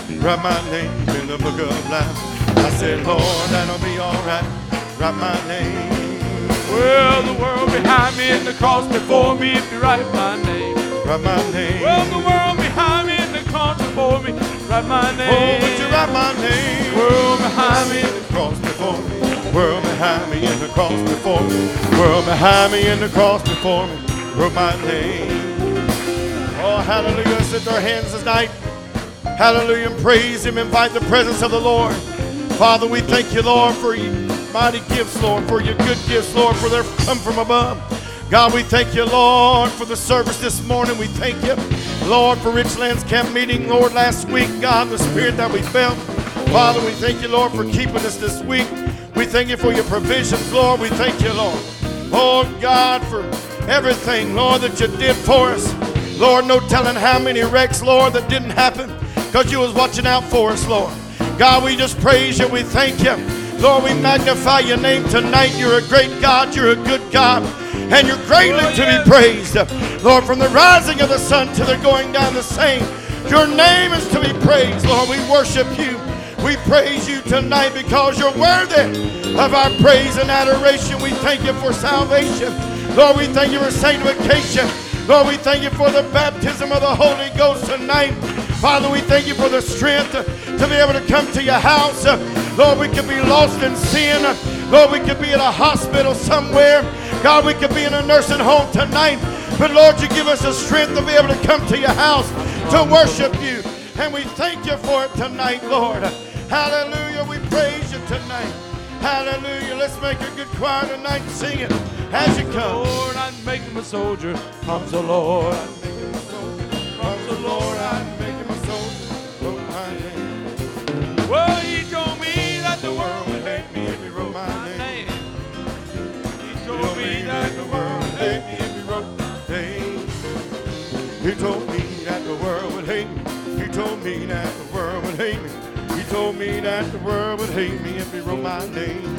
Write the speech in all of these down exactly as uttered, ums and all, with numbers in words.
Write my name in the book of life. I said, Lord, that'll be all right. Write my name. Well, the world behind me and the cross before me, if you write my name. Write my name. Well, the world behind me and the cross before me, write my name. Oh, would you write my name? World behind me and the cross before me. World behind me and the cross before me. World behind me and the cross before me. Wrote my name. Oh, hallelujah. Let's lift our hands this night. Hallelujah. And praise Him. Invite the presence of the Lord. Father, we thank you, Lord, for your mighty gifts, Lord, for your good gifts, Lord, for they come from above. God, we thank you, Lord, for the service this morning. We thank you, Lord, for Richlands Camp meeting, Lord, last week. God, the spirit that we felt. Father, we thank you, Lord, for keeping us this week. We thank you for your provisions, Lord. We thank you, Lord. Oh, God, for everything, Lord, that you did for us. Lord, no telling how many wrecks, Lord, that didn't happen because you was watching out for us, Lord. God, we just praise you. We thank you. Lord, we magnify your name tonight. You're a great God. You're a good God. And you're greatly to be praised. Lord, from the rising of the sun to the going down the same, your name is to be praised. Lord, we worship you. We praise you tonight because you're worthy of our praise and adoration. We thank you for salvation. Lord, we thank you for sanctification. Lord, we thank you for the baptism of the Holy Ghost tonight. Father, we thank you for the strength to be able to come to your house. Lord, we could be lost in sin. Lord, we could be in a hospital somewhere. God, we could be in a nursing home tonight. But Lord, you give us the strength to be able to come to your house to worship you. And we thank you for it tonight, Lord. Hallelujah. We praise you tonight. Hallelujah. Let's make a good choir tonight and sing it as you come. Lord, I'd make him a soldier. Comes the Lord. I'd make him a soldier. Comes the Lord. I'd make him a soldier. Wrote my name. Well, he told me that the world would hate me if he wrote my my name. name. He told me that the world would hate me if he wrote my name. He told me that the world would hate me. He told me that the world would hate me. He told me that the world would hate me if he wrote my name.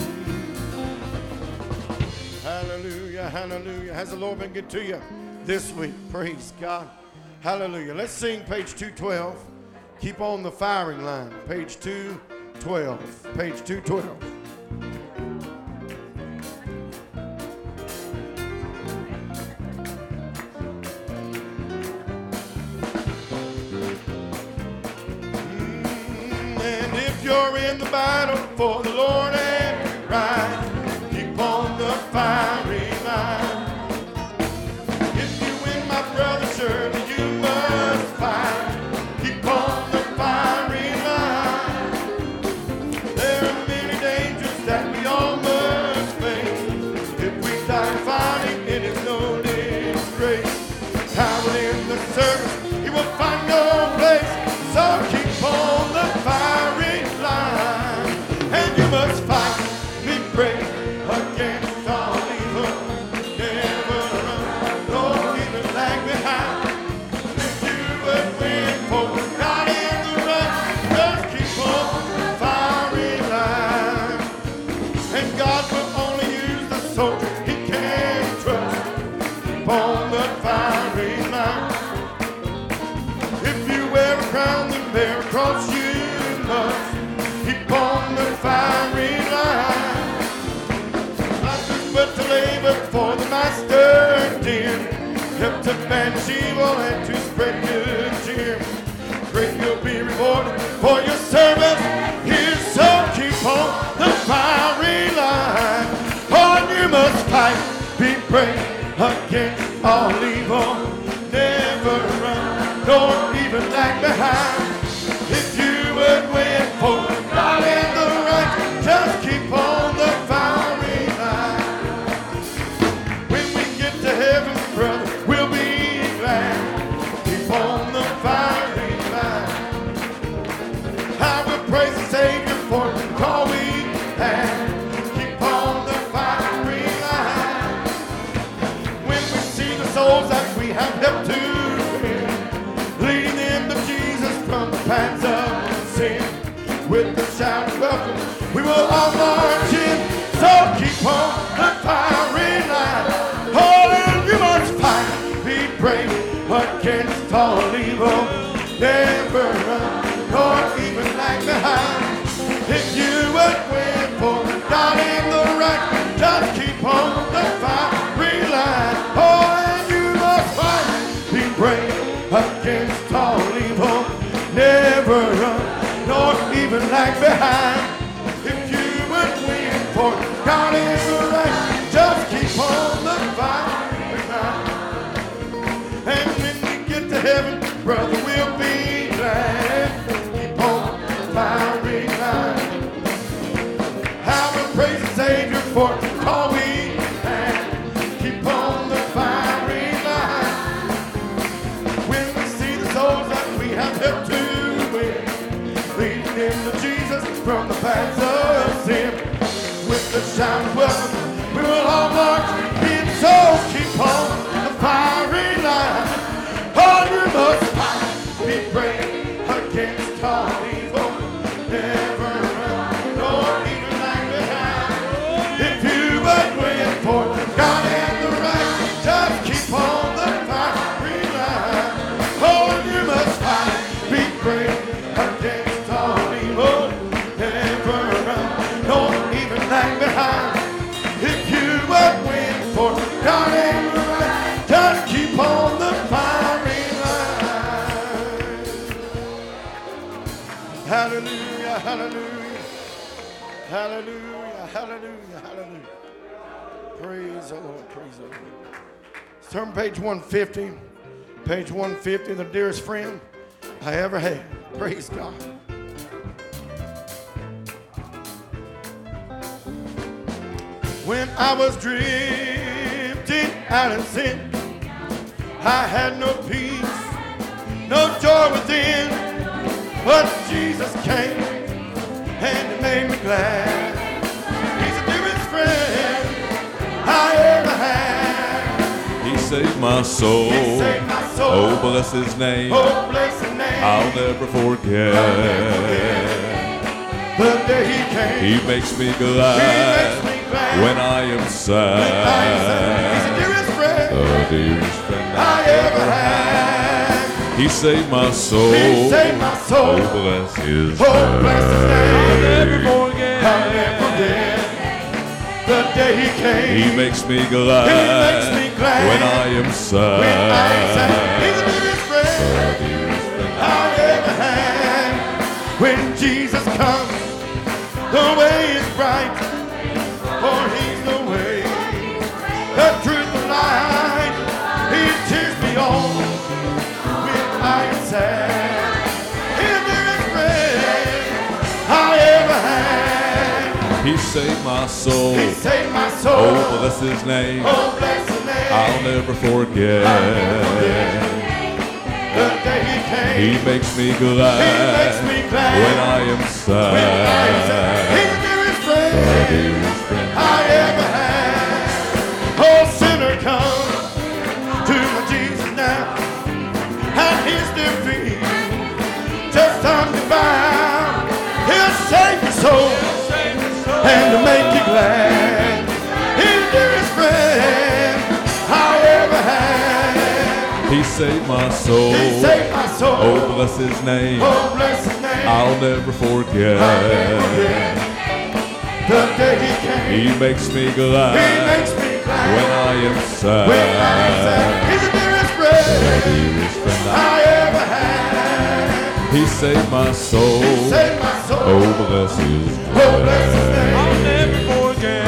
Hallelujah, hallelujah. Has the Lord been good to you this week? Praise God. Hallelujah. Let's sing page two twelve. Keep on the firing line. Page two twelve. Page two twelve. You're in the battle for the Lord and right. Keep on the firing line. If you win, my brother, surely you must fight. Keep on the firing line. There are many dangers that we all must face. If we die fighting, it is no disgrace. Coward in the service, he will find no place. So keep on the firing line, and you must fight, be brave against all evil. Never run, don't even lag behind. If you would win for God in the run, just keep on the firing line. And God will only use the soldier he can trust. Keep on the firing line. If you wear a crown, then bear a cross you must. Keep on the firing line. Life is but to labor for the master dear. Kept to banish evil and to spread good cheer. Great you'll be rewarded for your service here. So keep on the firing line. On you must fight, be brave against all evil. Never run, don't even lag behind. If you would win for God and the right, just keep on the firing line. When we get to heaven, brother, we'll be glad. Keep on the firing line. I will praise the Savior for the call we had. Keep on the firing line. When we see the souls that we have helped to win, leading them to Jesus from the paths of sin. With the shout of welcome, we will all march in. So keep on the firing line. Oh, you must fight, be brave against all evil. Never run nor never run, nor even lag behind. If you would win for God is the right, just keep on the fighting line. And when we get to heaven, brother, we'll be glad. Keep on the firing line. How we praise the Savior for all we have. Keep on the firing line. When we see the souls that we have helped to win, leading them to Jesus from the paths of sin. With the shout of welcome, we will all march in. So keep on the firing line. Oh, you must fight, be brave against all evil. Never run, nor even lag behind. If you but win for God and the right, just keep on the firing line. Oh, you must fight, be brave against all evil. Never run, nor even lag behind. If you but win for God and the right, just keep on the firing line. Hallelujah, hallelujah, hallelujah, hallelujah, hallelujah. Praise the Lord, praise the Lord. Let's turn to page one fifty. Page one fifty, the dearest friend I ever had. Praise God. When I was drifting out in sin, I had no peace, no joy within. But Jesus came and He made me glad. He's the dearest friend I ever had. He saved my soul. He saved my soul. Oh, bless His name. Oh, bless His name. I'll never forget. I'll never forget the day He came. He makes me glad. He makes me glad when I am sad. when I am sad. He's the dearest friend The dearest friend I ever had. He saved my soul. He saved my soul. Oh, bless His Oh, bless His name. I'll never forget. I'll never forget the day He came. He makes me glad. He makes me glad when I am sad. when I am sad. He's the dearest friend The dearest friend I ever had. When Jesus comes, the way is bright, for He's the way, the truth, the light. He cheers me on when I am sad. He's the dearest friend I ever had. He saved my soul. He saved my soul. Oh, bless His name. Oh, bless His name. I'll never forget. I'll never forget the day He came. He makes me glad. He makes me glad when I am sad. when I am sad. He's the dearest friend The dearest friend I ever had. Oh, sinner, come to my Jesus now, at His dear feet. Just time to bow. He'll save your soul and to make you glad. He's the dearest friend I ever had. He saved my soul. He saved my soul. Oh, bless His name. Oh, bless His name. I'll never forget. I'll never forget the day He came. He makes me glad. He makes me glad when I am sad. when I am sad. He's the dearest friend The dearest friend I I ever had. He saved my soul. He saved my soul. Oh, bless His Oh, bless His name. I'll never forget.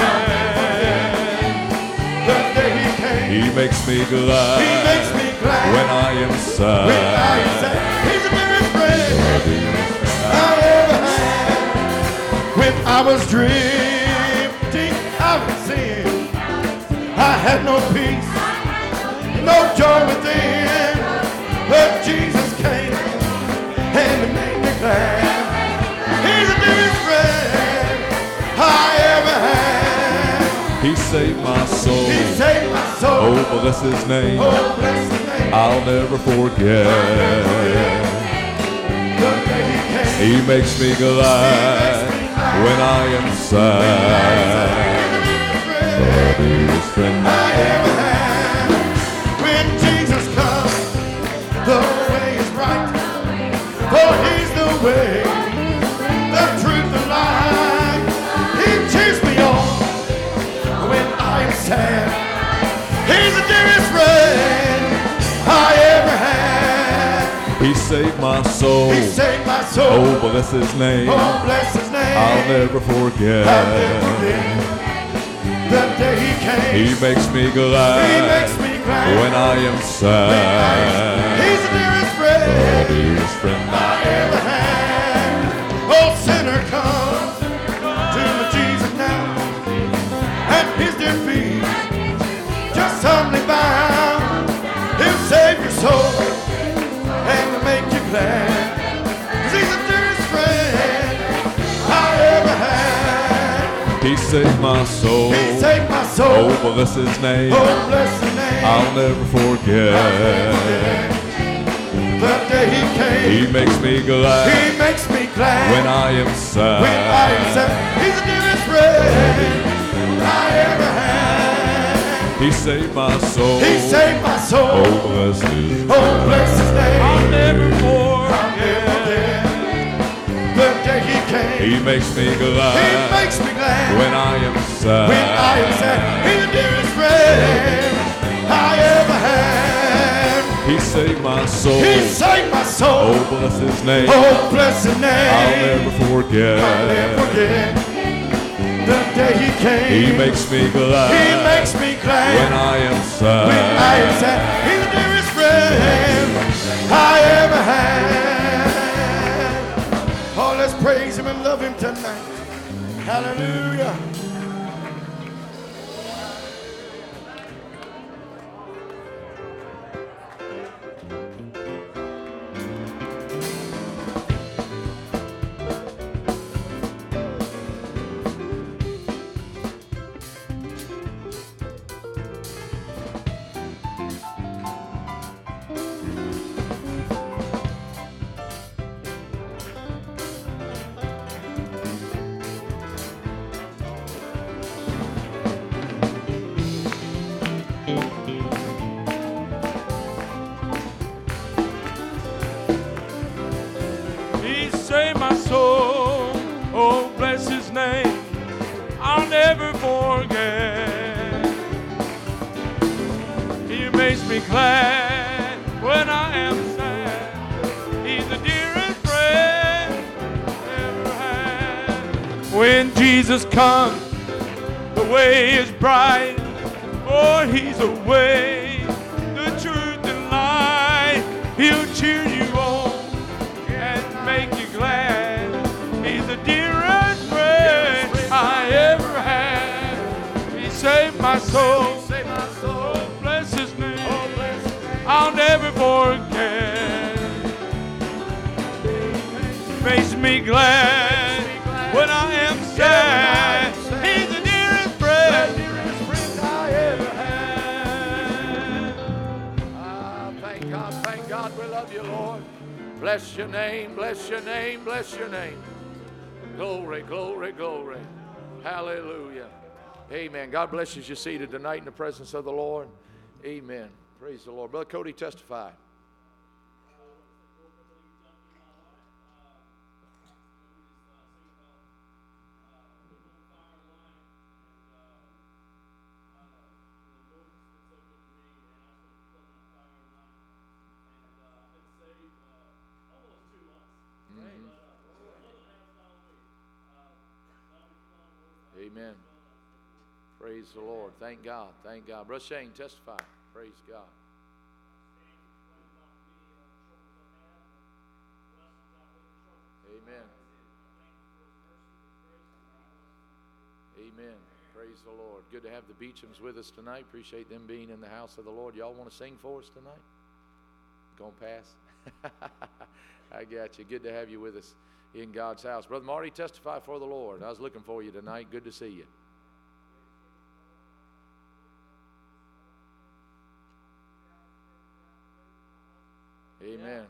The day He came. He makes me glad. He makes me glad when I am sad. when I am sad. He's the dearest friend The dearest friend I ever had. When I was drifting out in sin, I had no peace, no joy within. But Jesus came and He made me glad. He's the dearest friend I ever had. He saved my soul. He saved my soul. Oh, bless His name. Oh, bless His name. I'll never forget. The day He came. He makes me glad when I am sad. The dearest friend I ever had. When Jesus comes, the way is right, for He's the way, the truth, the light. He cheers me on when I am sad. He's the dearest friend I ever had. He saved my soul. soul. He saved my soul. Oh, bless his name. Oh, bless his name. I'll never forget. I'll never forget the day he came. He makes me glad. He makes me glad when I am sad. He's the dearest friend, the dearest friend I ever had. Oh, sinner, come to my Jesus now. At his dear feet, just humbly bow. He'll save your soul and make you glad. 'Cause he's the dearest friend I ever had. He saved my soul. He saved my soul. Oh, bless his name. Oh, bless his name. I'll never forget. I'll never forget the day he came. He makes me glad. He makes me glad when I am sad. When I am sad. He's the dearest friend I ever had. He saved my soul. He saved my soul. Oh, bless his name. Oh, bless his name. I'll never forget. I'll never forget the day he came. He makes me glad. He makes me glad when I am sad. When I am sad. He's the dearest friend I ever had. He saved my soul. He saved my soul. Oh, bless his name. Oh, bless his name. I'll never forget. I'll never forget the day he came. He makes me glad. He makes me glad when I am sad. When I am sad. He's the dearest friend I ever had. Oh, let's praise him and love him tonight. Hallelujah. Save my soul, oh bless his name, I'll never forget. He makes me glad when I am sad. He's the dearest friend I ever had. When Jesus comes, the way is bright, for he's the way, the truth and life. He'll cheer you on and make you glad. He's the dearest friend I ever had. He saved my soul. Oh, bless his name. I'll never forget. Makes me glad when I am sad. He's the dearest friend I ever had. Ah, thank God, thank God. We love you, Lord. Bless your name, bless your name, bless your name. Glory, glory, glory. Hallelujah. Amen. God bless you as you're seated tonight in the presence of the Lord. Amen. Praise the Lord. Brother Cody, testify. Amen. Praise the Lord. Thank God. Thank God. Brother Shane, testify. Praise God. Amen. Amen. Praise the Lord. Good to have the Beechams with us tonight. Appreciate them being in the house of the Lord. Y'all want to sing for us tonight? Gonna pass? I got you. Good to have you with us in God's house. Brother Marty, testify for the Lord. I was looking for you tonight. Good to see you. Amen.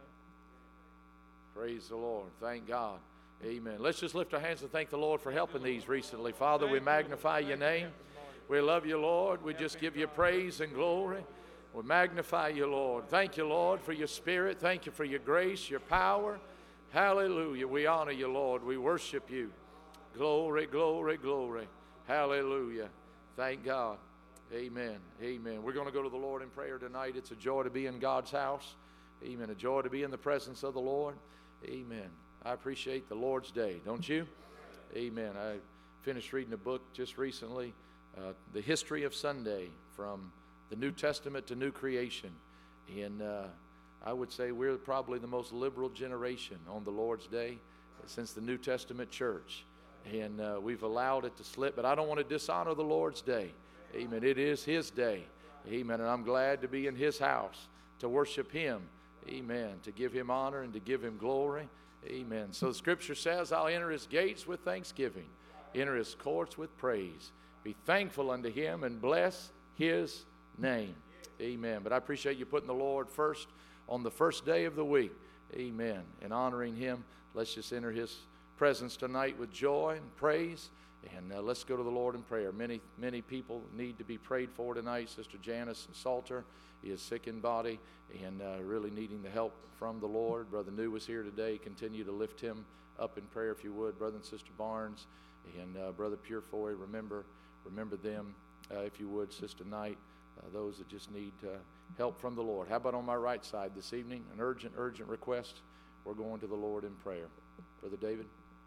Praise the Lord. Thank God. Amen. Let's just lift our hands and thank the Lord for helping these recently. Father, we magnify your name. We love you, Lord. We just give you praise and glory. We magnify you, Lord. Thank you, Lord, for your spirit. Thank you for your grace, your power. Hallelujah. We honor you, Lord. We worship you. Glory, glory, glory. Hallelujah. Thank God. Amen. Amen. We're going to go to the Lord in prayer tonight. It's a joy to be in God's house. Amen. A joy to be in the presence of the Lord. Amen. I appreciate the Lord's Day, don't you? Amen. I finished reading a book just recently, uh, The History of Sunday, from the New Testament to New Creation. And uh, I would say we're probably the most liberal generation on the Lord's Day since the New Testament church. And uh, we've allowed it to slip, but I don't want to dishonor the Lord's Day. Amen. It is His day. Amen. And I'm glad to be in His house to worship Him. Amen. To give Him honor and to give Him glory. Amen. So the Scripture says, I'll enter His gates with thanksgiving, enter His courts with praise. Be thankful unto Him and bless His name. Amen. But I appreciate you putting the Lord first on the first day of the week. Amen. And honoring Him. Let's just enter His presence tonight with joy and praise. And uh, let's go to the Lord in prayer. Many, many people need to be prayed for tonight. Sister Janice Salter is sick in body and uh, really needing the help from the Lord. Brother New was here today. Continue to lift him up in prayer if you would. Brother and Sister Barnes and uh, Brother Purefoy, remember, remember them uh, if you would, Sister Knight. Uh, those that just need uh, help from the Lord. How about on my right side this evening? An urgent, urgent request. We're going to the Lord in prayer. Brother David.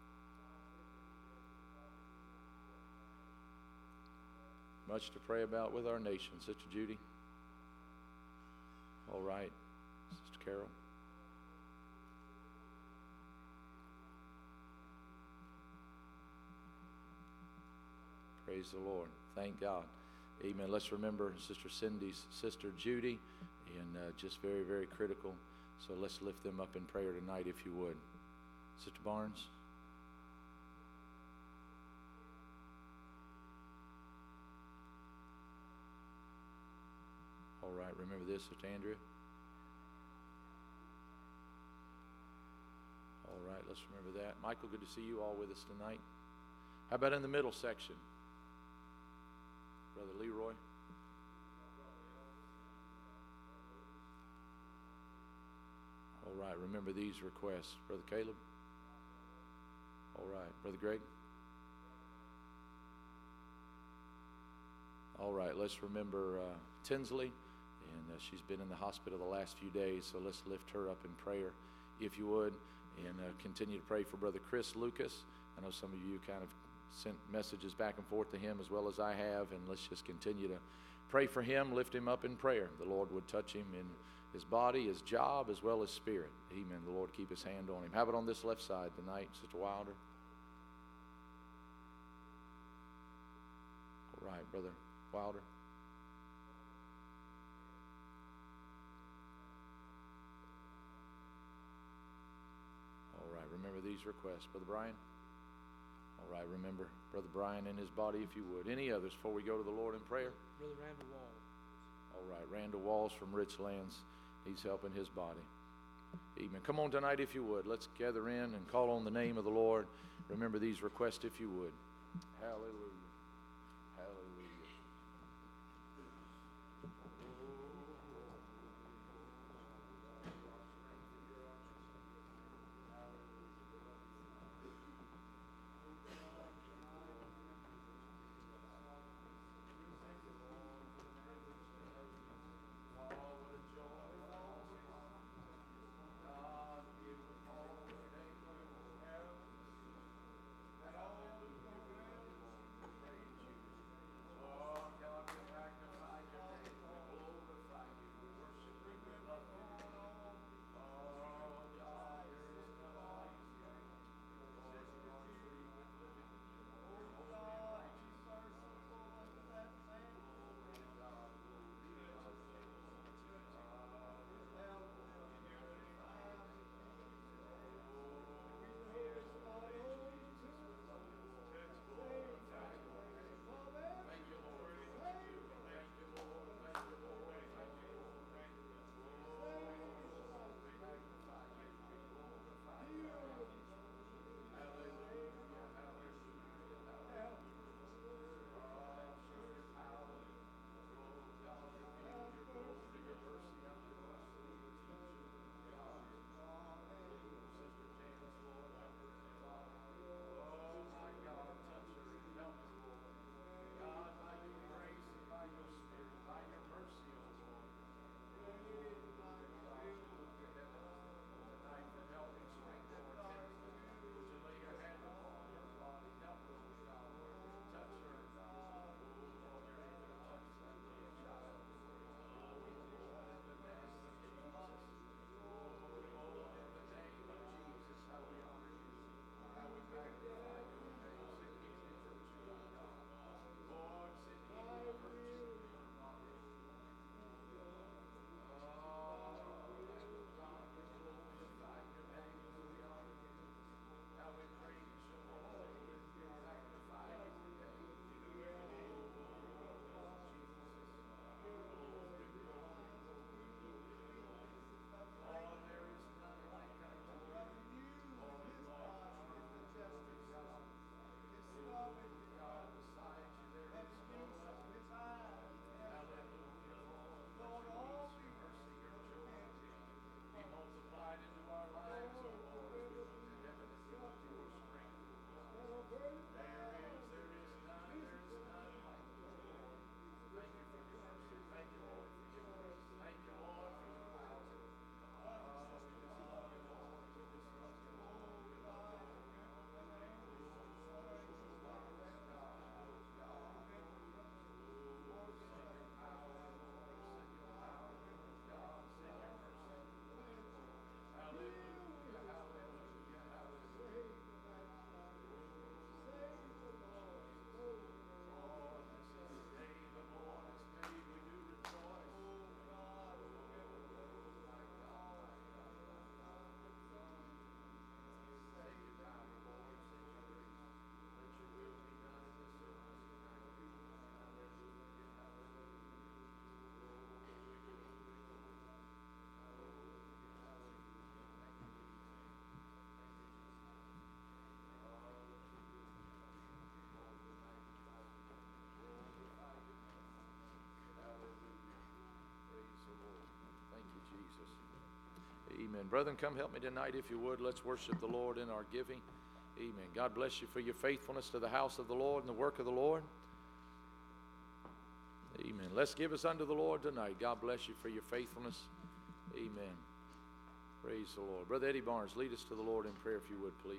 Much to pray about with our nation. Sister Judy. All right. Sister Carol. Praise the Lord. Thank God. Amen. Let's remember Sister Cindy's sister Judy, and uh, just very, very critical. So let's lift them up in prayer tonight if you would. Sister Barnes. All right, remember this, Sister Andrea. All right, let's remember that. Michael, good to see you all with us tonight. How about in the middle section? Brother Leroy. All right, remember these requests. Brother Caleb. All right, Brother Greg. All right, let's remember uh, Tinsley. And uh, she's been in the hospital the last few days, so let's lift her up in prayer, if you would, and uh, continue to pray for Brother Chris Lucas. I know some of you kind of sent messages back and forth to him as well as I have, and let's just continue to pray for him, lift him up in prayer. The Lord would touch him in his body, his job, as well as spirit. Amen. The Lord keep His hand on him. How about on this left side tonight, Sister Wilder? All right, Brother Wilder. Remember these requests. Brother Brian? All right, remember Brother Brian and his body, if you would. Any others before we go to the Lord in prayer? Brother Randall Walls. All right, Randall Walls from Richlands needs help in his body. Amen. Come on tonight, if you would. Let's gather in and call on the name of the Lord. Remember these requests, if you would. Hallelujah. Amen. Brethren, come help me tonight if you would. Let's worship the Lord in our giving. Amen. God bless you for your faithfulness to the house of the Lord and the work of the Lord. Amen. Let's give us unto the Lord tonight. God bless you for your faithfulness. Amen. Praise the Lord. Brother Eddie Barnes, lead us to the Lord in prayer if you would, please.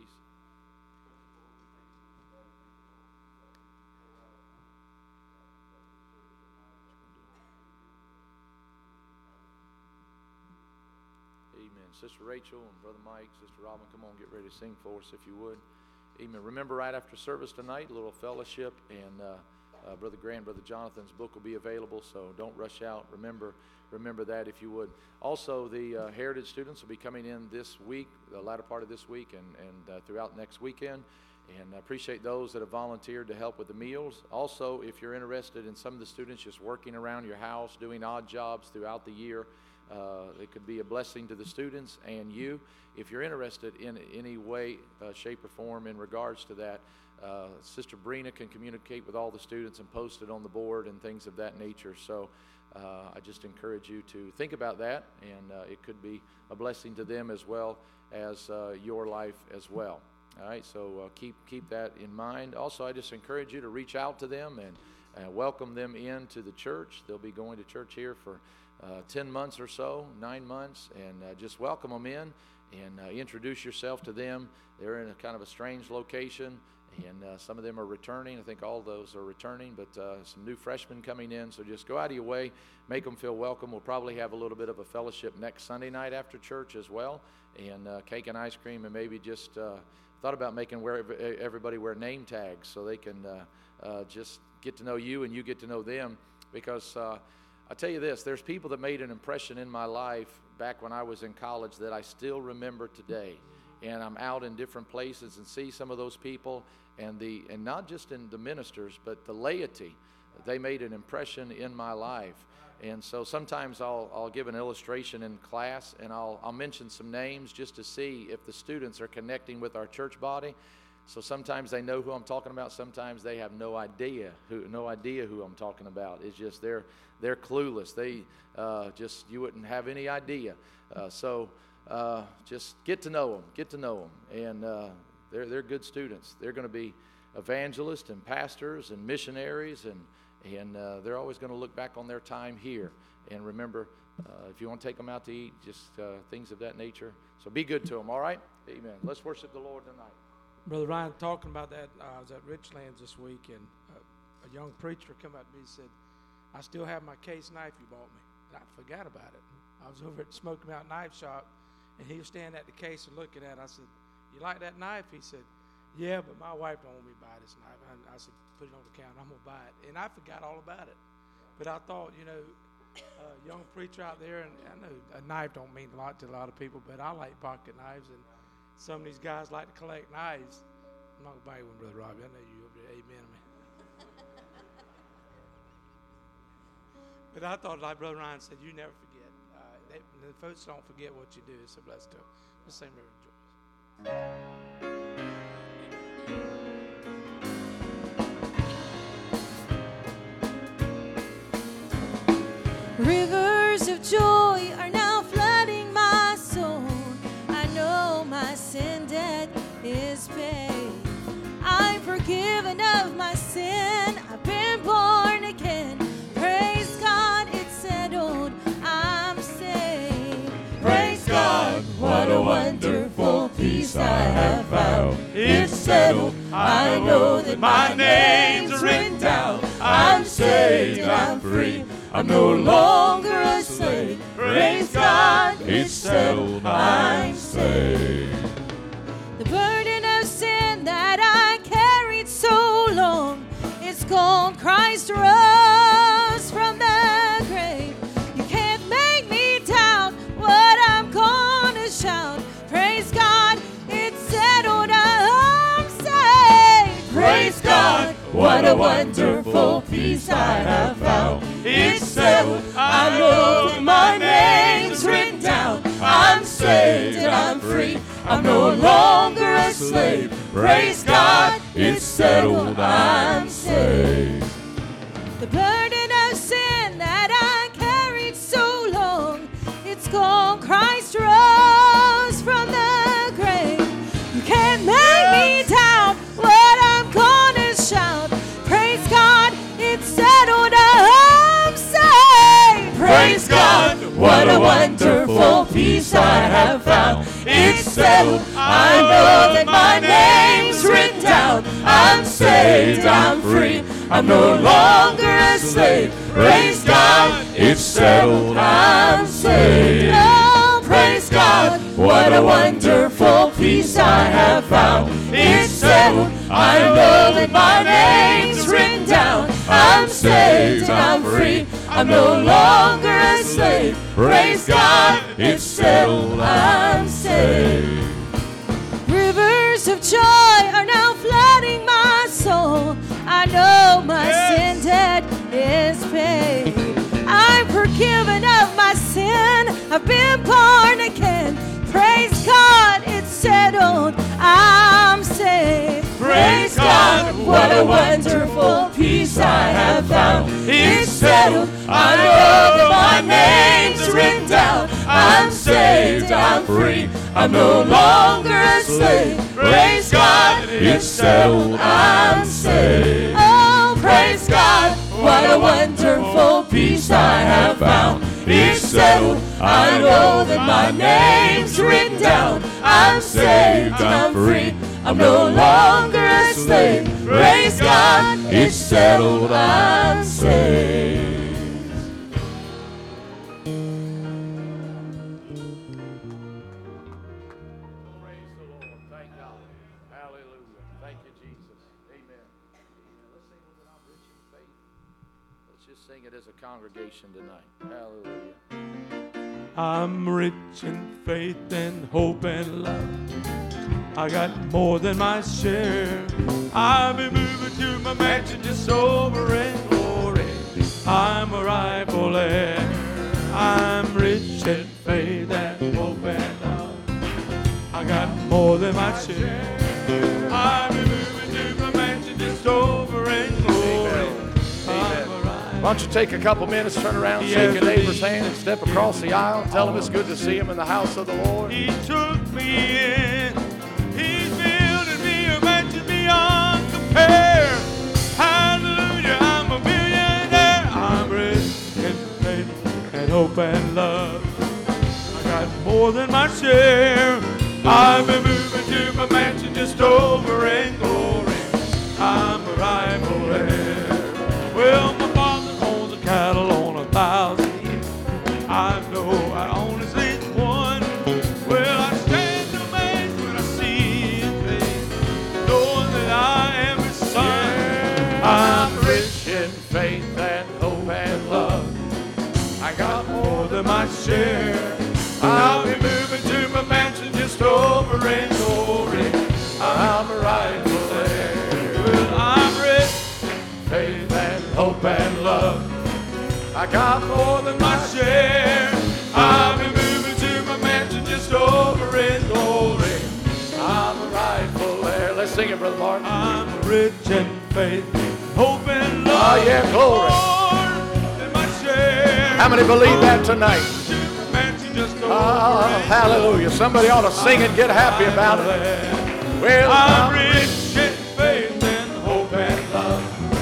Amen. Sister Rachel and Brother Mike, Sister Robin, come on, get ready to sing for us if you would. Amen. Remember, right after service tonight, a little fellowship, and uh, uh, Brother Grant, Brother Jonathan's book will be available, so don't rush out. Remember, remember that if you would. Also, the uh, Heritage students will be coming in this week, the latter part of this week, and, and uh, throughout next weekend. And I appreciate those that have volunteered to help with the meals. Also, if you're interested in some of the students just working around your house, doing odd jobs throughout the year, uh, it could be a blessing to the students and you. If you're interested in any way, uh, shape, or form in regards to that, uh, Sister Brina can communicate with all the students and post it on the board and things of that nature. So uh, I just encourage you to think about that, and uh, it could be a blessing to them as well as uh, your life as well. All right, so uh, keep keep that in mind. Also, I just encourage you to reach out to them and uh, welcome them into the church. They'll be going to church here for uh, ten months or so, nine months, and uh, just welcome them in and uh, introduce yourself to them. They're in a kind of a strange location, and uh, some of them are returning. I think all those are returning, but uh, some new freshmen coming in. So just go out of your way, make them feel welcome. We'll probably have a little bit of a fellowship next Sunday night after church as well, and uh, cake and ice cream, and maybe just... Uh, thought about making wear, everybody wear name tags so they can uh, uh, just get to know you and you get to know them. Because uh, I'll tell you this, there's people that made an impression in my life back when I was in college that I still remember today. And I'm out in different places and see some of those people, and the and not just in the ministers, but the laity. They made an impression in my life. And so sometimes I'll I'll give an illustration in class, and I'll I'll mention some names just to see if the students are connecting with our church body. So sometimes they know who I'm talking about. Sometimes they have no idea who no idea who I'm talking about. It's just they're they're clueless. They uh, just you wouldn't have any idea. Uh, so uh, just get to know them. Get to know them, and uh, they're they're good students. They're going to be evangelists and pastors and missionaries, and. And uh, they're always going to look back on their time here. And remember, uh, if you want to take them out to eat, just uh, things of that nature. So be good to them, all right? Amen. Let's worship the Lord tonight. Brother Ryan, talking about that, uh, I was at Richlands this week, and uh, a young preacher come up to me and said, I still have my case knife you bought me. And I forgot about it. I was over at the Smoky Mountain Knife Shop, and he was standing at the case and looking at it. I said, you like that knife? He said, yeah, but my wife don't want me to buy this knife. And I said, put it on the counter. I'm going to buy it. And I forgot all about it. But I thought, you know, a young preacher out there, and I know a knife don't mean a lot to a lot of people, but I like pocket knives, and some of these guys like to collect knives. I'm not going to buy you one, Brother Robbie. I know you over there. Amen to me. But I thought, like Brother Ryan said, you never forget. Uh, they, the folks don't forget what you do. It's a blessing to them. Let's sing River Rejoice. Rivers of joy are now flooding my soul. I know my sin debt is paid. I'm forgiven of my sin. I've been born again. Praise God, it's settled. I'm saved. Praise God, what a wonderful peace I have found. It's settled. I know that my name's written down. I'm saved. I'm free. I'm no longer a slave. Praise God, it's settled. I'm saved. The burden of sin that I carried so long, it's gone. Christ rose from the grave. You can't make me doubt what I'm gonna shout. Praise God, it's settled. I'm saved. Praise God, what a wonderful peace I have found. It's settled. I know my name's written down. I'm saved and I'm free. I'm no longer a slave. Praise God, it's settled. I'm saved. The burden of sin that I carried so long, it's gone. Christ rose a wonderful peace I have found. It's settled. I know that my name's written down. I'm saved, I'm free. I'm no longer a slave. Praise God, it's settled. I'm saved. Oh, praise God, what a wonderful peace I have found. It's settled. I know that my name's written down. I'm saved, I'm free. I'm no longer a slave. Praise God, it's settled. I'm saved. Rivers of joy are now flooding my soul. I know my sin debt is paid. I'm forgiven of my sin. I've been born again. Praise God, it's settled. I'm saved. Praise God, what a wonderful peace I have found. It's settled. I know that my name's written down. I'm saved, I'm free. I'm no longer a slave. Praise God, it's settled. I'm saved. Oh, praise God, what a wonderful peace I have found. It's settled. I know that my name's written down. I'm saved, I'm free. I'm no longer a slave. Praise God, it's settled. I'm saved. Praise the Lord. Thank God. Hallelujah. Thank you, Jesus. Amen. Let's sing with our rich in faith. Let's just sing it as a congregation tonight. Hallelujah. I'm rich in faith and hope and love. I got more than my share. I'll be moving to my mansion just over in glory. I'm a rightful heir. I'm rich in faith and hope and love. I got more than my share. I'll be moving to my mansion just over in glory. I'm a Why don't you take a couple minutes, turn around, shake your neighbor's hand, and step across the aisle. Tell him it's good to see him in the house of the Lord. He took me in. He's building me a mansion beyond compare. Hallelujah, I'm a millionaire. I'm rich in faith and hope and love. I got more than my share. I've been moving to my mansion just over in glory. I'm a rightful heir. Well, my father owns a cattle on a thousand years. I know I only see one. Well, I stand amazed when I see his face, knowing that I am his son. I'm rich in faith and hope and love. I got more than my share. I'll be moving to my mansion just over in glory. I'm a rightful heir. Well, I'm rich, Faith and hope and love. I got more than my my share. share. I'll be moving to my mansion just over in glory. I'm a rightful heir. Let's sing it, Brother Martin. I'm rich in faith, hope and love. Oh, yeah, glory. More than my share. How many believe that tonight? To my mansion just over Oh, in hallelujah. Somebody ought to sing and get happy about it. Well, I'm I'm rich in faith and hope and love.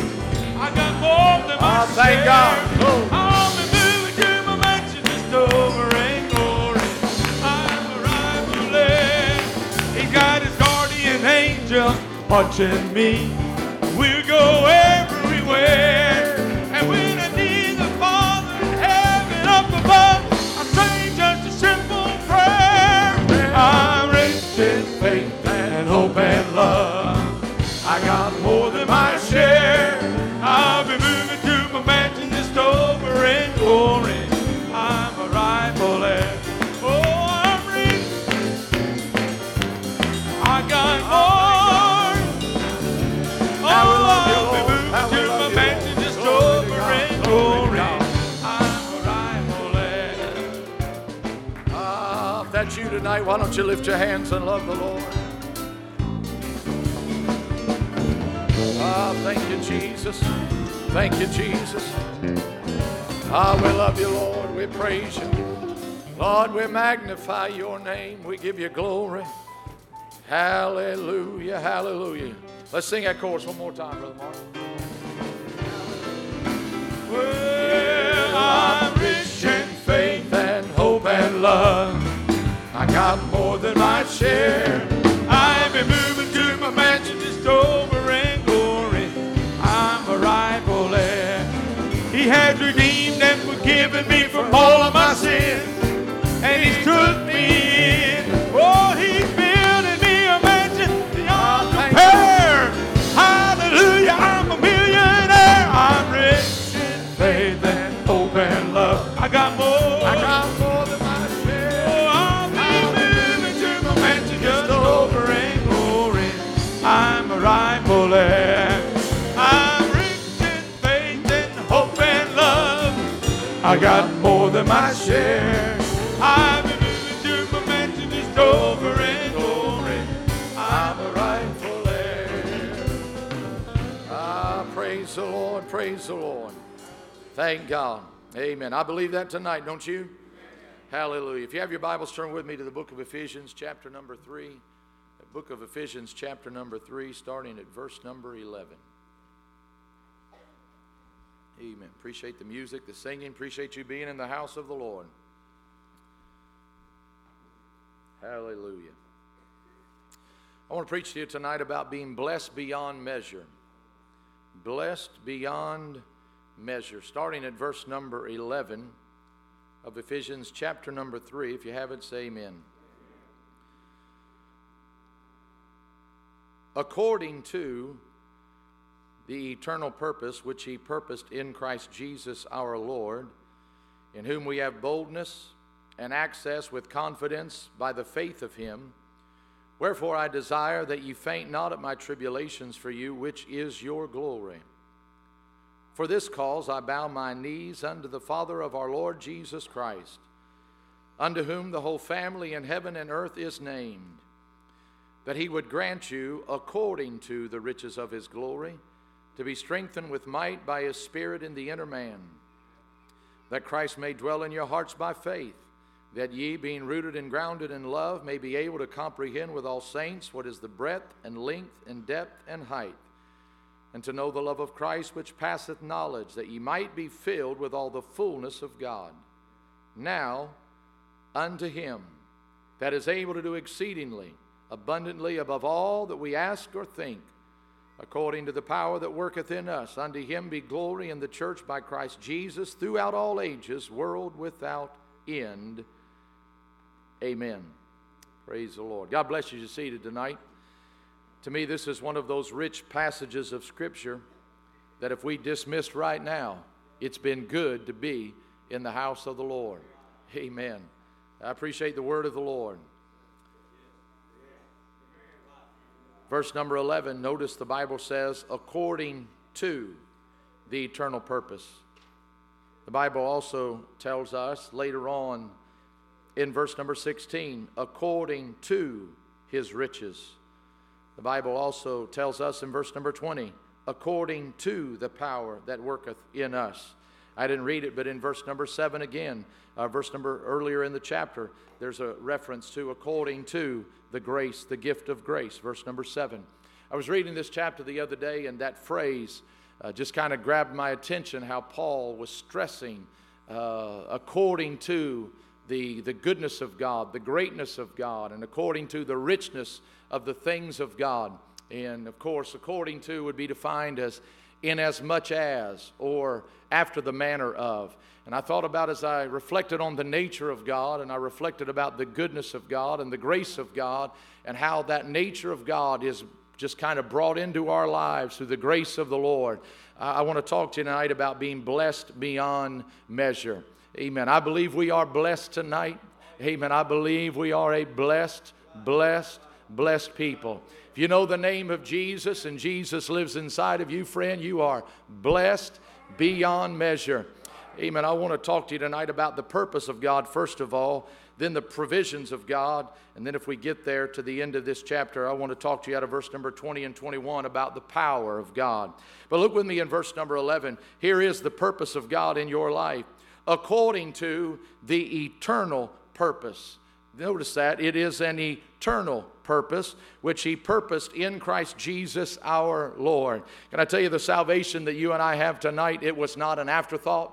I got more than my Oh, thank share. God. Glory. I'll be moving to my mansion just over in glory. I'm a rightful heir. He got his guardian angel watching me. We'll go everywhere. And when I need the Father in heaven up above, I say just a simple prayer. I'm rich in faith and hope and love. I got more than my share. I'll be moving to my mansion just over in glory. I'm a rightful heir. Oh, I'm rich. I got more. Oh, I'll be moving to my mansion just over in glory. I'm a rightful heir. Ah, if that's you tonight, why don't you lift your hands and love the Lord? Ah, thank you, Jesus. Thank you, Jesus. Ah, we love you, Lord. We praise you. Lord, we magnify your name. We give you glory. Hallelujah, hallelujah. Let's sing that chorus one more time, Brother Mark. Well, I'm rich in faith and hope love. I got more than my share. I've been moving to my mansion just over in glory. I'm a rightful heir. He has redeemed and forgiven me from all of my sins, and He's took me in. Oh, He's building me a mansion beyond compare. Hallelujah, I'm a millionaire. I'm rich in faith and hope and love. I got more. I got more than my share. Oh, I'll be moving to my mansion just over in glory. I'm a rightful heir. I'm rich in faith and hope and love. I got more than my share. I've been moving to my mansion just over in glory. I'm a rightful heir. Ah, praise the Lord, praise the Lord. Thank God. Amen. I believe that tonight, don't you? Hallelujah. If you have your Bibles, turn with me to the book of Ephesians, chapter number three. The book of Ephesians, chapter number three, starting at verse number eleven. Amen. Appreciate the music, the singing. Appreciate you being in the house of the Lord. Hallelujah. I want to preach to you tonight about being blessed beyond measure. Blessed beyond measure. Starting at verse number eleven of Ephesians chapter number three. If you have it, say amen. According to the eternal purpose which He purposed in Christ Jesus our Lord, in whom we have boldness and access with confidence by the faith of Him. Wherefore I desire that ye faint not at my tribulations for you, which is your glory. For this cause I bow my knees unto the Father of our Lord Jesus Christ, unto whom the whole family in heaven and earth is named, that He would grant you, according to the riches of His glory, to be strengthened with might by His Spirit in the inner man, that Christ may dwell in your hearts by faith, that ye, being rooted and grounded in love, may be able to comprehend with all saints what is the breadth and length and depth and height, and to know the love of Christ which passeth knowledge, that ye might be filled with all the fullness of God. Now unto Him that is able to do exceedingly abundantly above all that we ask or think, according to the power that worketh in us, unto Him be glory in the church by Christ Jesus throughout all ages, world without end. Amen. Praise the Lord. God bless you as you're seated tonight. To me, this is one of those rich passages of Scripture that if we dismissed right now, it's been good to be in the house of the Lord. Amen. I appreciate the word of the Lord. Verse number eleven, notice the Bible says, according to the eternal purpose. The Bible also tells us later on in verse number sixteen, according to His riches. The Bible also tells us in verse number twenty, according to the power that worketh in us. I didn't read it, but in verse number seven again, uh, verse number earlier in the chapter, there's a reference to according to the grace, the gift of grace, verse number seven. I was reading this chapter the other day, and that phrase uh, just kind of grabbed my attention, how Paul was stressing uh, according to the, the goodness of God, the greatness of God, and according to the richness of the things of God. And of course, according to would be defined as in as much as, or after the manner of. And I thought about, as I reflected on the nature of God, and I reflected about the goodness of God and the grace of God, and how that nature of God is just kind of brought into our lives through the grace of the Lord. Uh, I want to talk to you tonight about being blessed beyond measure. Amen. I believe we are blessed tonight. Amen. I believe we are a blessed, blessed, blessed people. If you know the name of Jesus and Jesus lives inside of you, friend, you are blessed beyond measure. Amen. I want to talk to you tonight about the purpose of God, first of all, then the provisions of God, and then if we get there to the end of this chapter, I want to talk to you out of verse number twenty and twenty-one about the power of God. But look with me in verse number eleven. Here is the purpose of God in your life, according to the eternal purpose. Notice that it is an eternal purpose which He purposed in Christ Jesus our Lord. Can I tell you, the salvation that you and I have tonight, it was not an afterthought.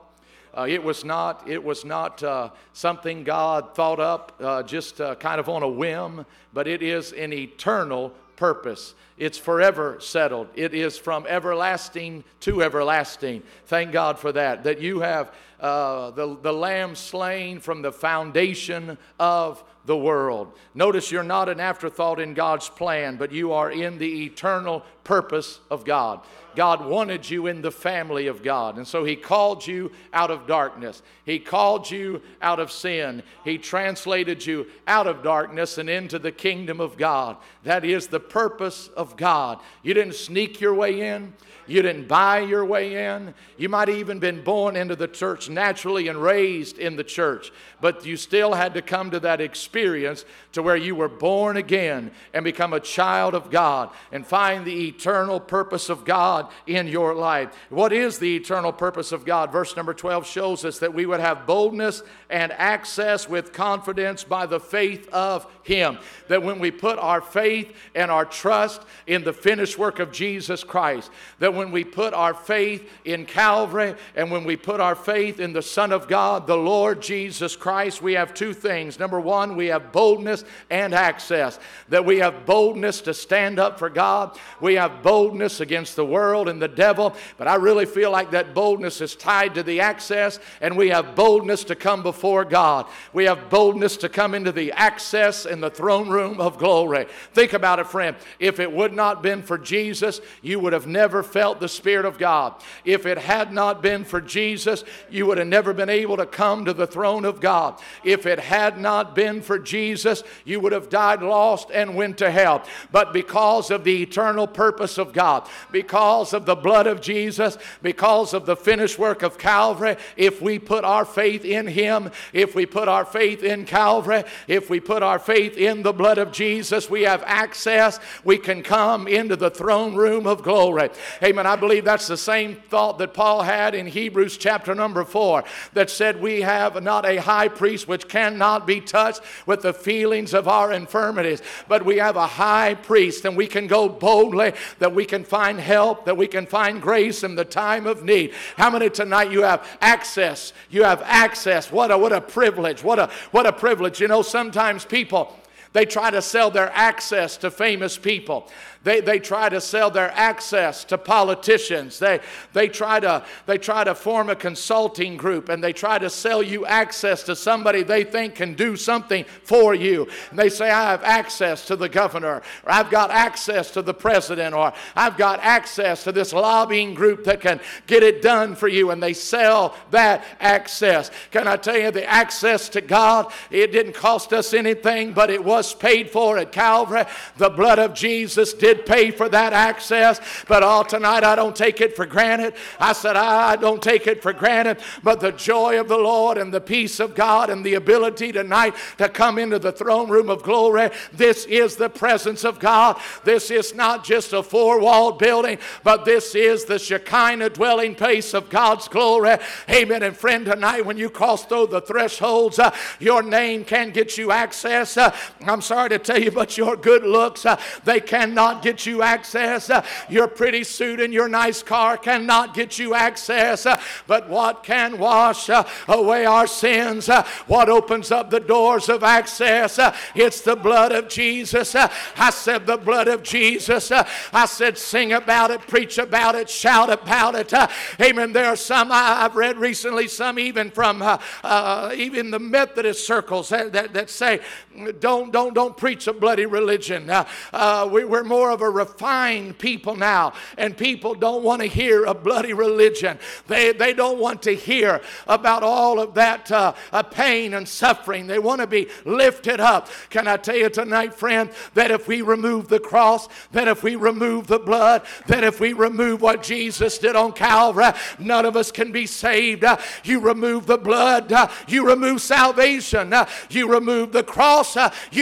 Uh, it was not, it was not uh, something God thought up uh, just uh, kind of on a whim, but it is an eternal purpose. It's forever settled. It is from everlasting to everlasting. Thank God for that, that you have uh, the, the Lamb slain from the foundation of the world. Notice you're not an afterthought in God's plan, but you are in the eternal purpose of God. God wanted you in the family of God, and so He called you out of darkness. He called you out of sin. He translated you out of darkness and into the kingdom of God. That is the purpose of God. You didn't sneak your way in. You didn't buy your way in. You might have even been born into the church naturally and raised in the church, but you still had to come to that experience to where you were born again and become a child of God and find the eternal purpose of God in your life. What is the eternal purpose of God? Verse number twelve shows us that we would have boldness and access with confidence by the faith of Him. That when we put our faith and our trust in the finished work of Jesus Christ, that when we put our faith in Calvary and when we put our faith in the Son of God, the Lord Jesus Christ, we have two things. Number one, we have boldness and access. That we have boldness to stand up for God. We have boldness against the world and the devil. But I really feel like that boldness is tied to the access, and we have boldness to come before God. We have boldness to come into the access in the throne room of glory. Think about it, friend. If it would not been for Jesus, you would have never felt the Spirit of God. If it had not been for Jesus, you would have never been able to come to the throne of God. If it had not been for Jesus, you would have died lost and went to hell. But because of the eternal purpose of God, because of the blood of Jesus, because of the finished work of Calvary, if we put our faith in Him, if we put our faith in Calvary, if we put our faith in the blood of Jesus, we have access. We can come into the throne room of glory. Amen. I believe that's the same thought that Paul had in Hebrews chapter number four, that said we have not a high priest which cannot be touched with the feelings of our infirmities, but we have a high priest, and we can go boldly, that we can find help, that we can find grace in the time of need. How many tonight you have access? You have access. What a what a privilege. What a what a privilege. You know, sometimes people, they try to sell their access to famous people. They, they try to sell their access to politicians. They, they, try to, they try to form a consulting group, and they try to sell you access to somebody they think can do something for you. And they say, I have access to the governor, or I've got access to the president, or I've got access to this lobbying group that can get it done for you. And they sell that access. Can I tell you, the access to God, it didn't cost us anything, but it was paid for at Calvary. The blood of Jesus did pay for that access. But all tonight, I don't take it for granted. I said, I don't take it for granted, but the joy of the Lord and the peace of God and the ability tonight to come into the throne room of glory, this is the presence of God. This is not just a four-walled building, but this is the Shekinah dwelling place of God's glory. Amen. And friend, tonight when you cross through the thresholds, uh, your name can get you access. Uh, I'm sorry to tell you, but your good looks, uh, they cannot get you access. Uh, your pretty suit and your nice car cannot get you access. Uh, but what can wash uh, away our sins? Uh, what opens up the doors of access? Uh, it's the blood of Jesus. Uh, I said the blood of Jesus. Uh, I said sing about it, preach about it, shout about it. Uh, amen. There are some I, I've read recently, some even from uh, uh, even the Methodist circles that, that, that say don't don't don't preach a bloody religion. Uh, uh, we, we're more of a refined people now, and people don't want to hear a bloody religion. They they don't want to hear about all of that uh, uh, pain and suffering. They want to be lifted up. Can I tell you tonight, friend, that if we remove the cross, that if we remove the blood, that if we remove what Jesus did on Calvary, none of us can be saved. Uh, you remove the blood, uh, you remove salvation, uh, you remove the cross, uh, you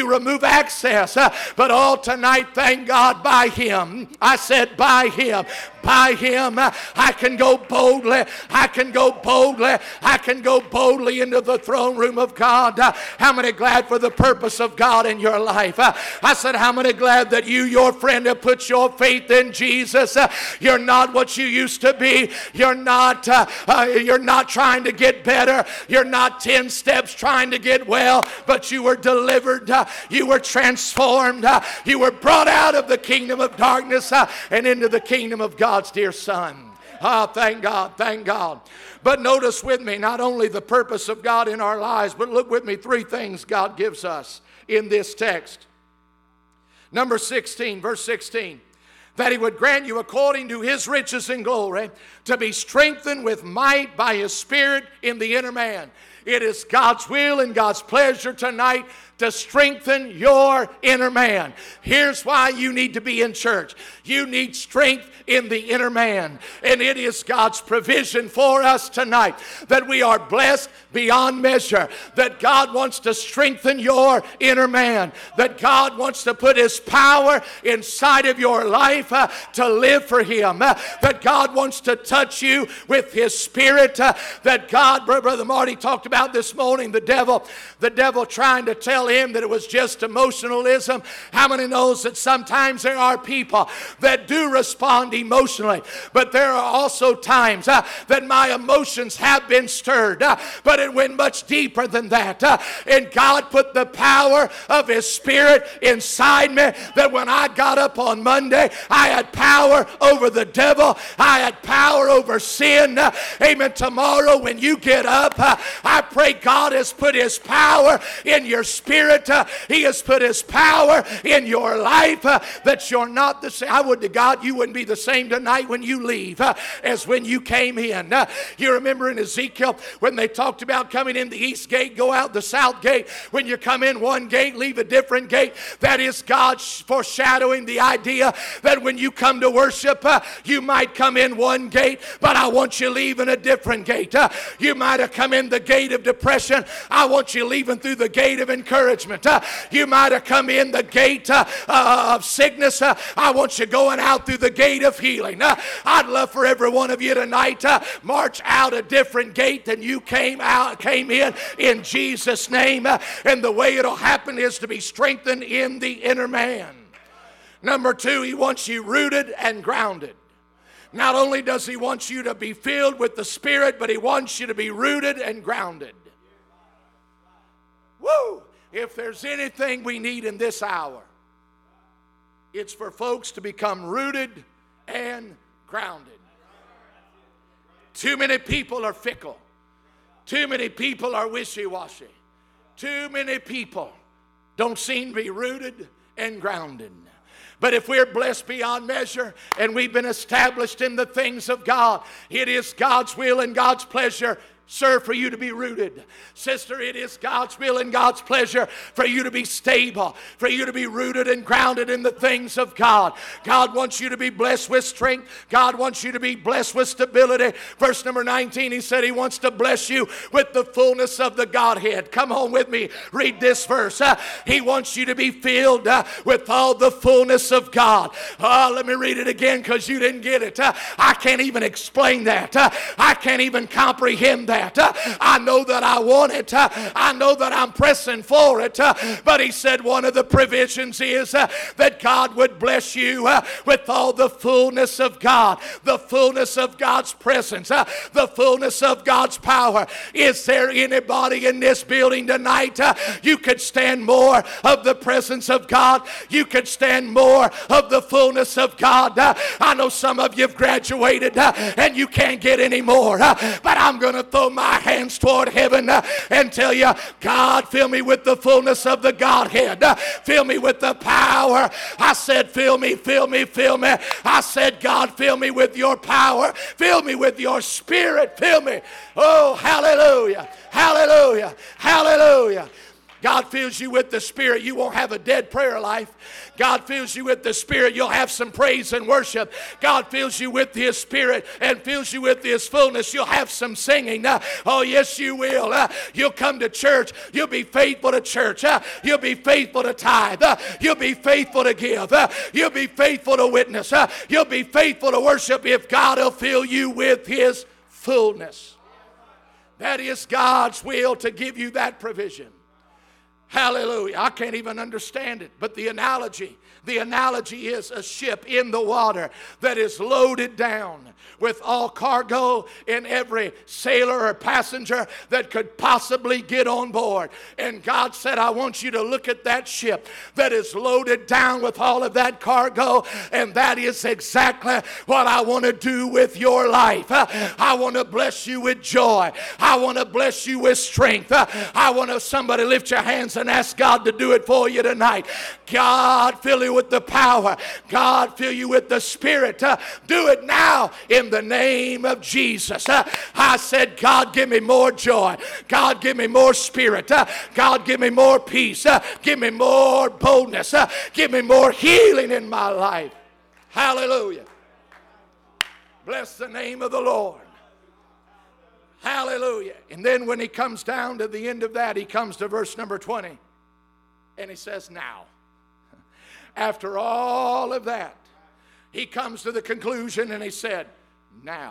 you remove access. Uh, but all tonight, thank God, by Him. I said by Him. By Him, uh, I can go boldly. I can go boldly. I can go boldly into the throne room of God. Uh, how many glad for the purpose of God in your life? Uh, I said, how many glad that you, your friend, have put your faith in Jesus? Uh, you're not what you used to be. You're not. Uh, uh, you're not trying to get better. You're not ten steps trying to get well. But you were delivered. Uh, you were transformed. Uh, you were brought out of the kingdom of darkness uh, and into the kingdom of God. God's dear Son. Ah, thank God, thank God. But notice with me, not only the purpose of God in our lives, but look with me, three things God gives us in this text. Number sixteen, verse sixteen. That He would grant you according to His riches and glory to be strengthened with might by His Spirit in the inner man. It is God's will and God's pleasure tonight to strengthen your inner man. Here's why you need to be in church. You need strength in the inner man. And it is God's provision for us tonight that we are blessed beyond measure. That God wants to strengthen your inner man. That God wants to put His power inside of your life uh, to live for Him. Uh, that God wants to touch you with His Spirit. Uh, that God, Brother Marty talked about this morning, the devil, the devil trying to tell him that it was just emotionalism. How many knows that sometimes there are people that do respond emotionally, but there are also times uh, that my emotions have been stirred, uh, but it went much deeper than that. Uh, and God put the power of His Spirit inside me that when I got up on Monday, I had power over the devil. I had power over sin. Uh, amen. Tomorrow when you get up, uh, I pray God has put His power in your spirit. Uh, he has put His power in your life uh, that you're not the same. I would to God you wouldn't be the same tonight when you leave uh, as when you came in. Uh, you remember in Ezekiel when they talked about coming in the east gate, go out the south gate. When you come in one gate, leave a different gate. That is God foreshadowing the idea that when you come to worship, uh, you might come in one gate, but I want you leaving a different gate. Uh, you might have come in the gate of depression. I want you leaving through the gate of encouragement. Uh, you might have come in the gate uh, uh, of sickness. Uh, I want you going out through the gate of healing. Uh, I'd love for every one of you tonight to uh, march out a different gate than you came out, came in, in Jesus' name. Uh, and the way it'll happen is to be strengthened in the inner man. Number two, He wants you rooted and grounded. Not only does He want you to be filled with the Spirit, but He wants you to be rooted and grounded. Woo! If there's anything we need in this hour, it's for folks to become rooted and grounded. Too many people are fickle. Too many people are wishy-washy. Too many people don't seem to be rooted and grounded. But if we're blessed beyond measure and we've been established in the things of God, it is God's will and God's pleasure, sir, for you to be rooted. Sister, it is God's will and God's pleasure for you to be stable, for you to be rooted and grounded in the things of God. God wants you to be blessed with strength. God wants you to be blessed with stability. Verse number nineteen, He said He wants to bless you with the fullness of the Godhead. Come on with me, read this verse. Uh, he wants you to be filled uh, with all the fullness of God. Uh, let me read it again because you didn't get it. Uh, I can't even explain that. Uh, I can't even comprehend that. Uh, I know that I want it. Uh, I know that I'm pressing for it. Uh, but He said one of the provisions is uh, that God would bless you uh, with all the fullness of God, the fullness of God's presence, uh, the fullness of God's power. Is there anybody in this building tonight? Uh, you could stand more of the presence of God. You could stand more of the fullness of God. Uh, I know some of you have graduated uh, and you can't get any more. Uh, but I'm going to throw my hands toward heaven uh, and tell you, God, fill me with the fullness of the Godhead. Uh, fill me with the power. I said, fill me, fill me, fill me. I said, God, fill me with your power. Fill me with your Spirit. Fill me. Oh, hallelujah, hallelujah, hallelujah. God fills you with the Spirit, you won't have a dead prayer life. God fills you with the Spirit, you'll have some praise and worship. God fills you with His Spirit and fills you with His fullness, you'll have some singing. Uh, oh, yes, you will. Uh, you'll come to church. You'll be faithful to church. Uh, you'll be faithful to tithe. Uh, you'll be faithful to give. Uh, you'll be faithful to witness. Uh, you'll be faithful to worship if God will fill you with His fullness. That is God's will to give you that provision. Hallelujah. I can't even understand it, but the analogy, the analogy is a ship in the water that is loaded down with all cargo and every sailor or passenger that could possibly get on board. And God said, I want you to look at that ship that is loaded down with all of that cargo, and that is exactly what I want to do with your life. I want to bless you with joy. I want to bless you with strength. I want to, somebody lift your hands and ask God to do it for you tonight. God, fill you with the power. God, fill you with the Spirit. Uh, do it now in the name of Jesus. Uh, I said, God, give me more joy. God, give me more Spirit. Uh, God, give me more peace. Uh, give me more boldness. Uh, give me more healing in my life. Hallelujah. Bless the name of the Lord. Hallelujah. And then when he comes down to the end of that, he comes to verse number twenty. And he says, now, after all of that, he comes to the conclusion and he said, now,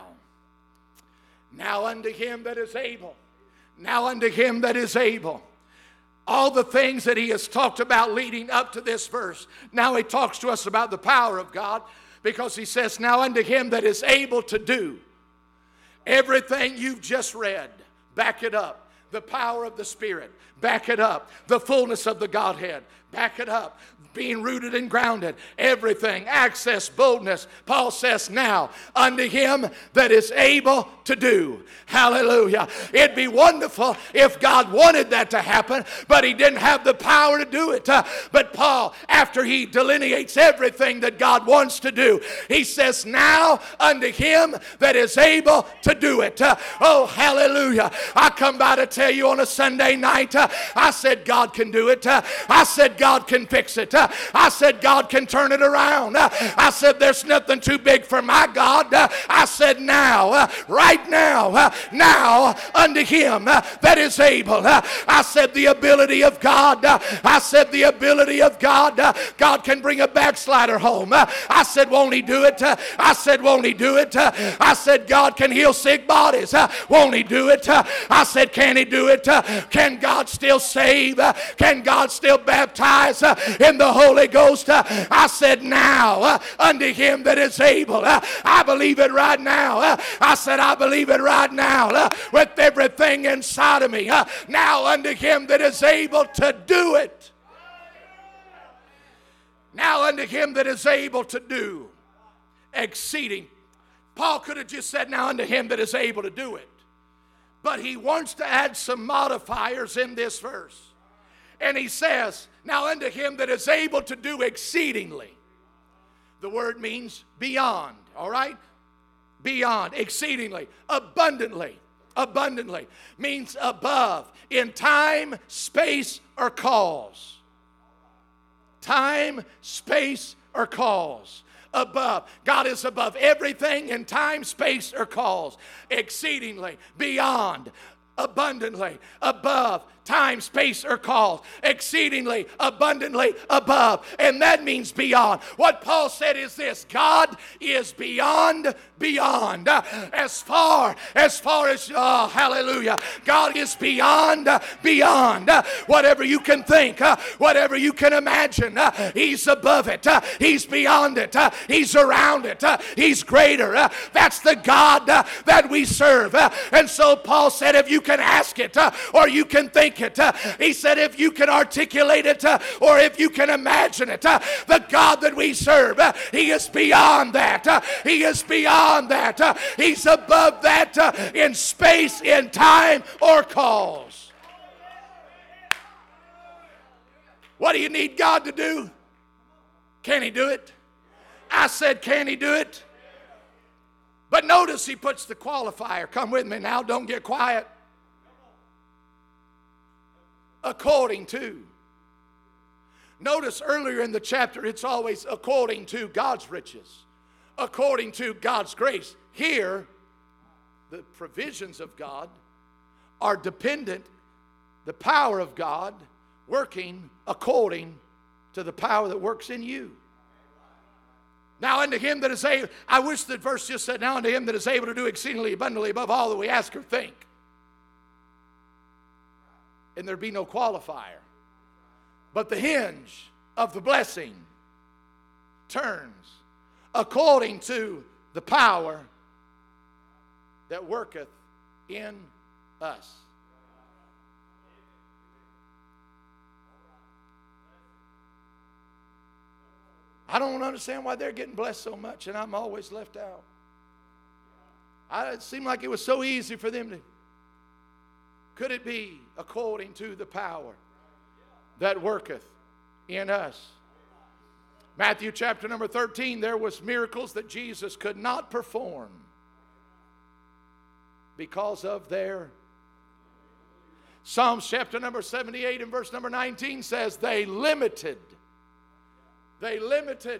now unto him that is able, now unto him that is able. All the things that he has talked about leading up to this verse. Now he talks to us about the power of God, because he says, now unto him that is able to do everything you've just read. Back it up. The power of the Spirit. Back it up. The fullness of the Godhead. Back it up. Being rooted and grounded. Everything. Access, boldness. Paul says, now unto him that is able to do. Hallelujah. It'd be wonderful if God wanted that to happen, but he didn't have the power to do it. Uh, but Paul, after he delineates everything that God wants to do, he says, now unto him that is able to do it. Uh, oh, hallelujah. I come by to tell you on a Sunday night, uh, I said God can do it. Uh, I said God can fix it. Uh, I said God can turn it around. Uh, I said there's nothing too big for my God. Uh, I said now, uh, right now, uh, now unto him uh, that is able. Uh, I said the ability of God. Uh, I said the ability of God. Uh, God can bring a backslider home. Uh, I said won't he do it? Uh, I said won't he do it? Uh, I said God can heal sick bodies. Uh, won't he do it? Uh, I said can he do it? Uh, can God still save? Uh, can God still baptize uh, in the Holy Ghost? Uh, I said now uh, unto him that is able. Uh, I believe it right now. Uh, I said I believe it right now uh, with everything inside of me. Uh, now unto him that is able to do it. Now unto him that is able to do exceeding. Paul could have just said now unto him that is able to do it. But he wants to add some modifiers in this verse. And he says, now unto him that is able to do exceedingly. The word means beyond, all right? Beyond, exceedingly, abundantly, abundantly. Means above, in time, space, or cause. Time, space, or cause. Above. God is above everything in time, space, or cause. Exceedingly, beyond, abundantly, above, time, space, or cause. Exceedingly, abundantly, above. And that means beyond. What Paul said is this: God is beyond, beyond. Uh, as far, as far as, oh, hallelujah. God is beyond, uh, beyond. Uh, whatever you can think, uh, whatever you can imagine, uh, He's above it. Uh, he's beyond it. Uh, he's around it. Uh, he's greater. Uh, that's the God uh, that we serve. Uh, and so Paul said, if you can ask it, uh, or you can think it, uh, he said, if you can articulate it, uh, or if you can imagine it, uh, the God that we serve, uh, He is beyond that. Uh, he is beyond that. Uh, he's above that uh, in space, in time, or cause. What do you need God to do? Can He do it? I said, can He do it? But notice He puts the qualifier. Come with me now, don't get quiet. according to. Notice earlier in the chapter, it's always according to God's riches, according to God's grace. Here, the provisions of God are dependent, the power of God working according to the power that works in you. Now unto him that is able, I wish that verse just said, now unto him that is able to do exceedingly abundantly above all that we ask or think. And there'd be no qualifier. But the hinge of the blessing turns according to the power that worketh in us. I don't understand why they're getting blessed so much and I'm always left out. I, it seemed like it was so easy for them to. Could it be according to the power that worketh in us? Matthew chapter number thirteen, there was miracles that Jesus could not perform because of their. Psalms chapter number seventy-eight and verse number nineteen says they limited, they limited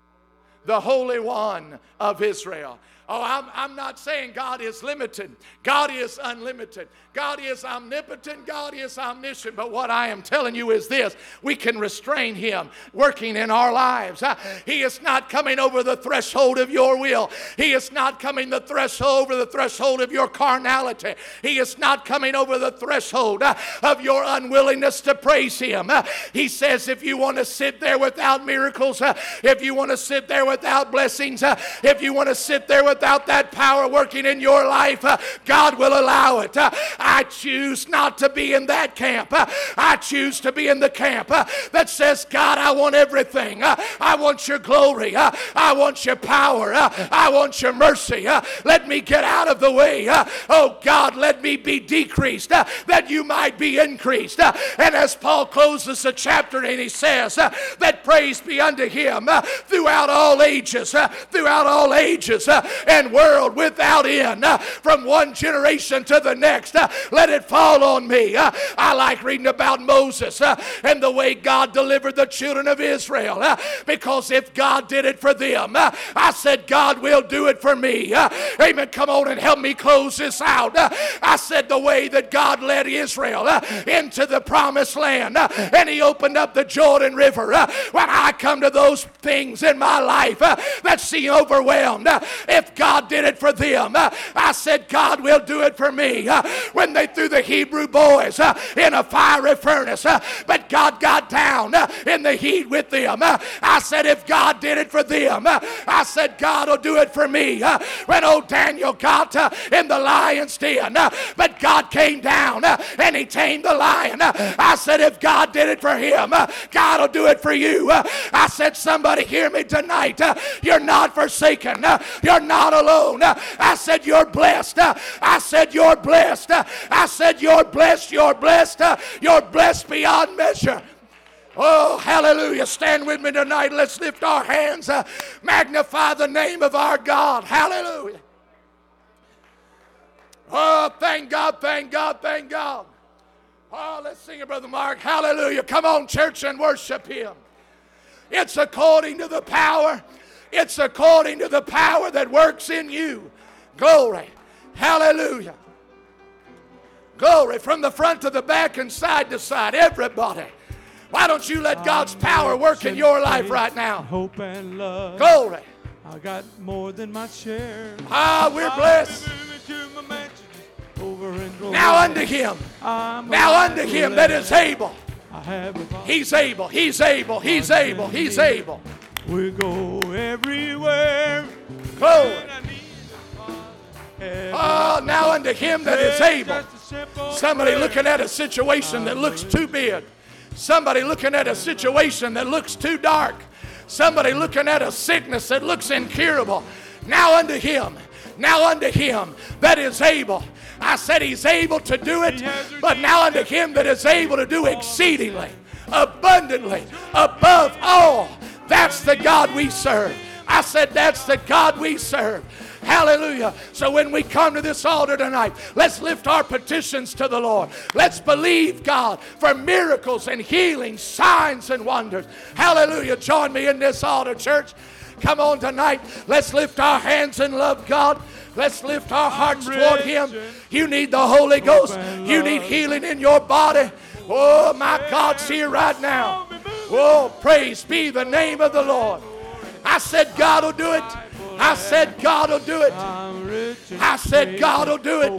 the Holy One of Israel. Oh, I'm, I'm not saying God is limited. God is unlimited. God is omnipotent. God is omniscient. But what I am telling you is this. We can restrain him working in our lives. Uh, he is not coming over the threshold of your will. He is not coming the threshold over the threshold of your carnality. He is not coming over the threshold uh, of your unwillingness to praise him. Uh, he says if you want to sit there without miracles, uh, if you want to sit there without blessings, uh, if you want to sit there with without that power working in your life, uh, God will allow it. Uh, I choose not to be in that camp. Uh, I choose to be in the camp uh, that says, God, I want everything. Uh, I want your glory. Uh, I want your power. Uh, I want your mercy. Uh, let me get out of the way. Uh, oh God, let me be decreased uh, that you might be increased. Uh, and as Paul closes the chapter and he says uh, that praise be unto him uh, throughout all ages, uh, throughout all ages, uh, and world without end, uh, from one generation to the next. Uh, let it fall on me. Uh, I like reading about Moses uh, and the way God delivered the children of Israel, uh, because if God did it for them, uh, I said God will do it for me. Uh, amen. Come on and help me close this out. Uh, I said the way that God led Israel uh, into the promised land uh, and he opened up the Jordan River. Uh, when I come to those things in my life uh, that seem overwhelmed, uh, if God did it for them, uh, I said God will do it for me. Uh, when they threw the Hebrew boys uh, in a fiery furnace, uh, but God got down uh, in the heat with them, uh, I said if God did it for them, uh, I said God will do it for me. Uh, when old Daniel got uh, in the lion's den, uh, but God came down uh, and he tamed the lion, uh, I said if God did it for him, uh, God will do it for you. Uh, I said somebody hear me tonight. Uh, you're not forsaken. Uh, you're not alone. Uh, I said you're blessed. Uh, I said you're blessed. Uh, I said you're blessed. You're blessed. Uh, you're blessed beyond measure. Oh, hallelujah. Stand with me tonight. Let's lift our hands. Uh, magnify the name of our God. Hallelujah. Oh, thank God, thank God, thank God. Oh, let's sing it, Brother Mark. Hallelujah. Come on, church, and worship him. It's according to the power. It's according to the power that works in you. Glory. Hallelujah. Glory from the front to the back and side to side. Everybody. Why don't you let God's power work in your life right now? Hope and love. Glory. I got more than my share. Ah, we're blessed. Now unto him. Now unto him that is able. He's able. He's able. He's able. He's able. We go everywhere. Glory. Oh, now unto him that is able. Somebody looking at a situation that looks too big. Somebody looking at a situation that looks too dark. Somebody looking at a sickness that looks incurable. Now unto him. Now unto him that is able. I said he's able to do it, but now unto him that is able to do exceedingly, abundantly, above all. That's the God we serve. I said, that's the God we serve. Hallelujah. So when we come to this altar tonight, let's lift our petitions to the Lord. Let's believe God for miracles and healing, signs and wonders. Hallelujah. Join me in this altar, church. Come on tonight. Let's lift our hands and love God. Let's lift our hearts toward Him. You need the Holy Ghost. You need healing in your body. Oh, my God's here right now. Oh, praise be the name of the Lord. I said God will do it. I said God will do it. I said God will do it.